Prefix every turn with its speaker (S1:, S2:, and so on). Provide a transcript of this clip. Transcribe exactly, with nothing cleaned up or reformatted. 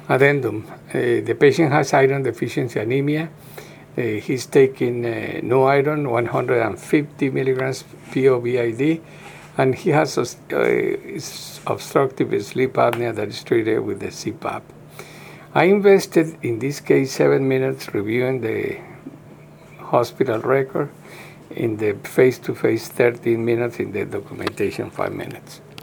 S1: Addendum. Uh, the patient has iron deficiency anemia. Uh, he's taking uh, no iron, one hundred fifty milligrams P O V I D, and he has uh, obstructive sleep apnea that is treated with the C PAP. I invested, in this case, seven minutes reviewing the hospital record, in the face-to-face thirteen minutes, in the documentation five minutes.